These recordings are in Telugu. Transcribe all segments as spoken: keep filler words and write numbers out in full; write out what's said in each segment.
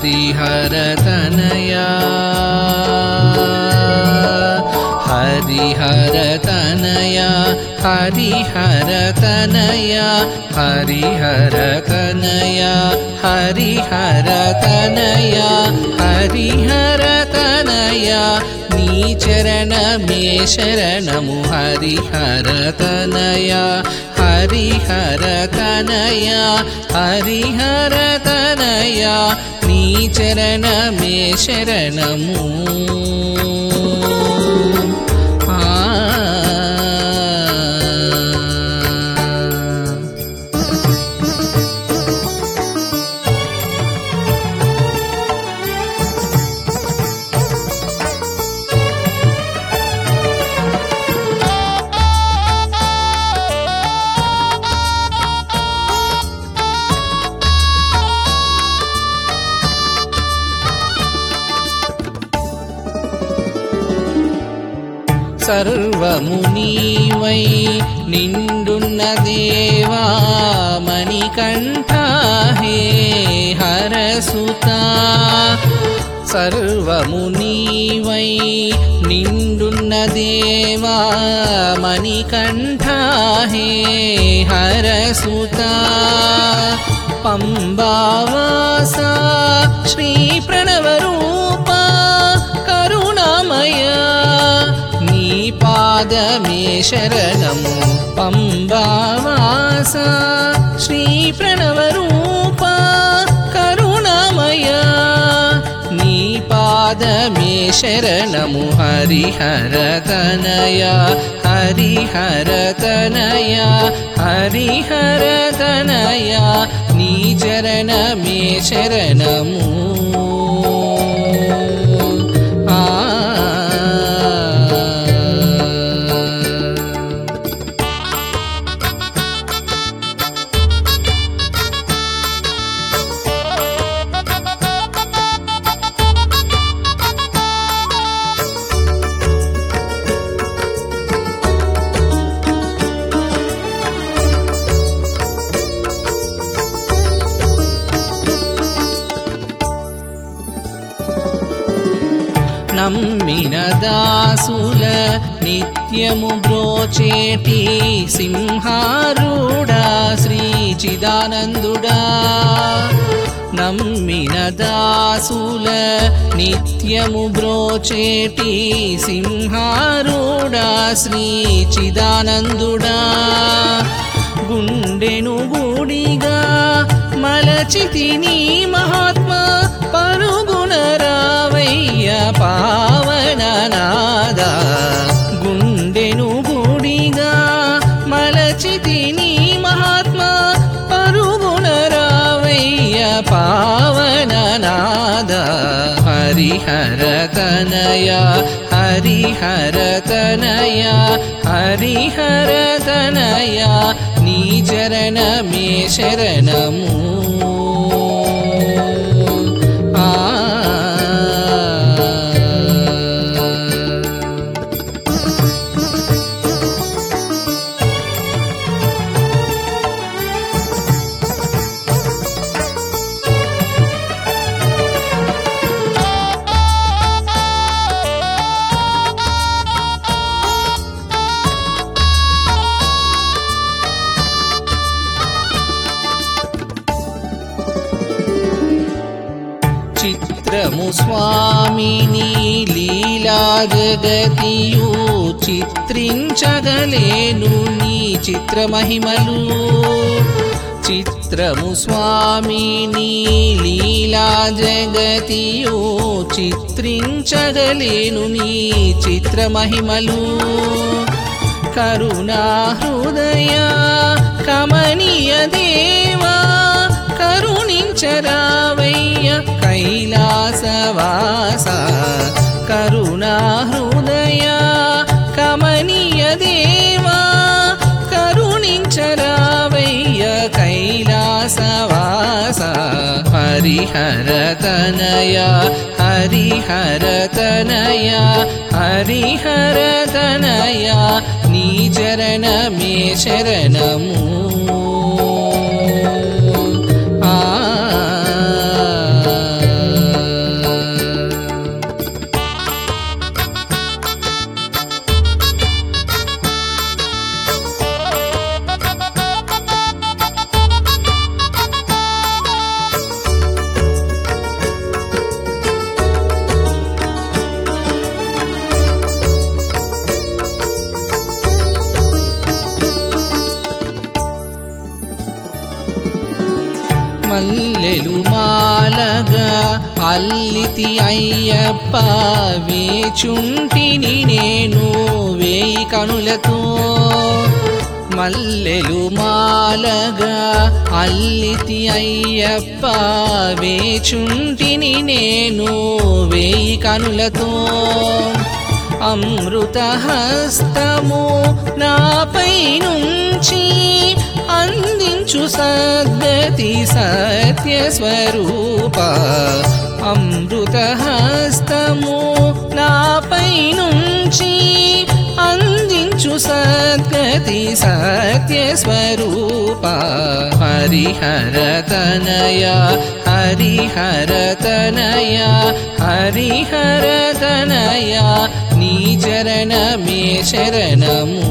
हरिहर तनया हरिहर तनया हरिहर तनया हरिहर तनया हरिहर तनया हरिहर तनया नी चरणमे शरणमु हरिहर तनया हरिहर तनया हरिहर तनया नी चरणमे शरणमु सर्वमुनीवै निंडुन्न देवा मणिकंठा हे हरसुता सर्वमुनीवै निंडुन्न देवा मणिकंठा हे हरसुता पंबावासा श्री प्रणवरूपा करुणामया पादमे शरणमु पंबावासा श्री प्रणवरूपा करुणामया नी पादमे शरणमु हरिहर तनया हरिहर तनया हरिहर तनया नी चरणमे शरणमु నమ్మిన దాసుల నిత్యము బ్రోచేటి సింహారూఢా శ్రీ చిదానందుడా నమ్మిన దాసుల నిత్యము బ్రోచేటి సింహారూఢా శ్రీ చిదానందుడా గుండెను గుడిగా మలచితిని మహాత్మా పరుగున రావయ్య పావననాద గుండెను గుడిగా మలచితిని మహాత్మా పరుగున రావయ్య పావననాద హరిహర తనయా హరిహర తనయా హరిహర తనయా నీ చరణమే శరణము చిత్రము స్వామిని లీలా జగతియు చిత్రించగలేను నీ చిత్రమహిమలు చిత్రము స్వామిని లీలా జగతియు చిత్రించగలేను నీ చిత్రమహిమలు కరుణా హృదయ కమనీయ దేవా కరుణించరావయ్య కైలాసవాస కరుణా హృదయ కమనీయ దేవా కరుణించరావయ్య కైలాసవాస హరిహర తనయా హరిహర తనయా హరిహర తనయా నీ చరణమే శరణము ఆ మల్లెలు మాలగా అల్లితి అయ్యప్ప వేచుంటిని నేను వేయి కనులతో మల్లెలు మాలగా అల్లితి అయ్యప్ప వేచుంటిని నేను వేయి కనులతో అమృత హస్తము నాపై నుంచి అందించు సద్గతి సత్య స్వరూప అమృత హస్తము నాపై నుంచి అందించు సద్గతి సత్య స్వరూప హరిహర తనయ హరిహర తనయ హరిహర తనయ నీ చరణమే శరణము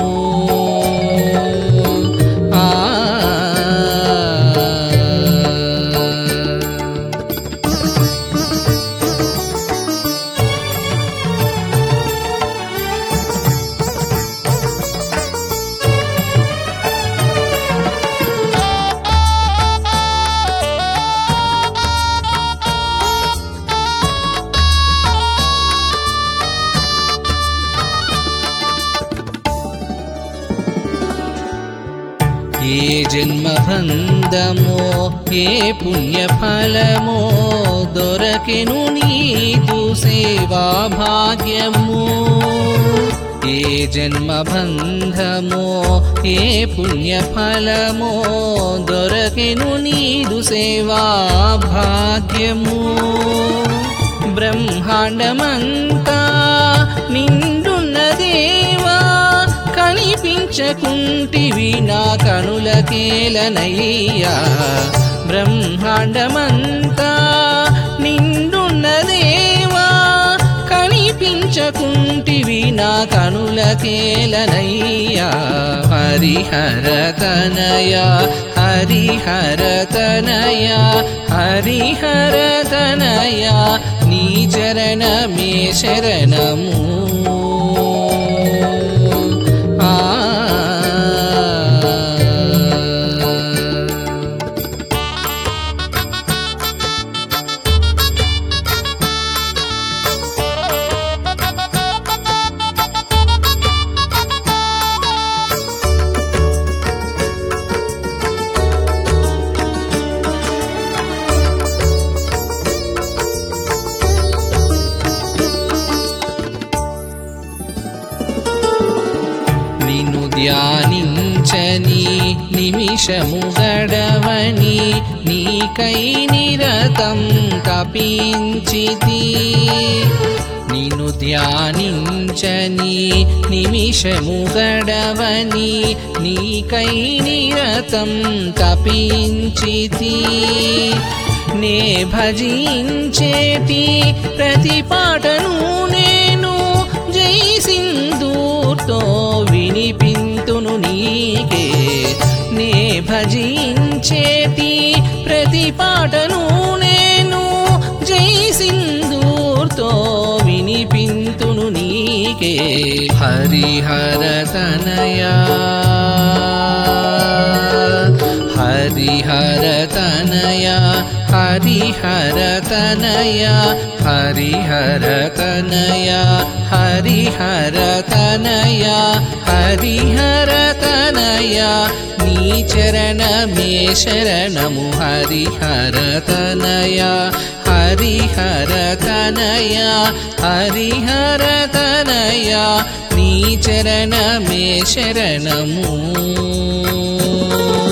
ఏ జన్మబంధమో ఏ పుణ్యఫలమో దొరకెను నీదు సేవా భాగ్యము ఏ జన్మబంధమో ఏ పుణ్యఫలమో దొరకెను నీదు సేవా భాగ్యము బ్రహ్మాండమంతా నిండున్న దేవా కనిపించకుంటివి నా కనులకేలనయ్యా బ్రహ్మాండమంతా నిండున్న దేవా కనిపించకుంటివి నా కనులకేలనయ్యా హరిహర తనయ హరిహర తనయ హరిహర తనయ నీ చరణమే శరణము నిన్ను ధ్యానించని నిమిషము గడవని నీకై నిరతం తపించితి నిన్ను ధ్యానించని నిమిషము గడవని నీకై నిరతం తపించితి నే భజించేటి ప్రతి పాటను నేను జై సింధూర్తో వినిపింతును నీకే నే భజించేటి ప్రతి పాటను నేను జై సింధూర్తో వినిపింతును నీకే హరిహర తనయా హరిహర తనయా హరిహర తనయా హరిహర తనయా హరిహర తనయా హరిహర తనయా నీ చరణమే శరణము హరిహర తనయా హరిహర తనయా హరిహర తనయా నీ చరణమే శరణము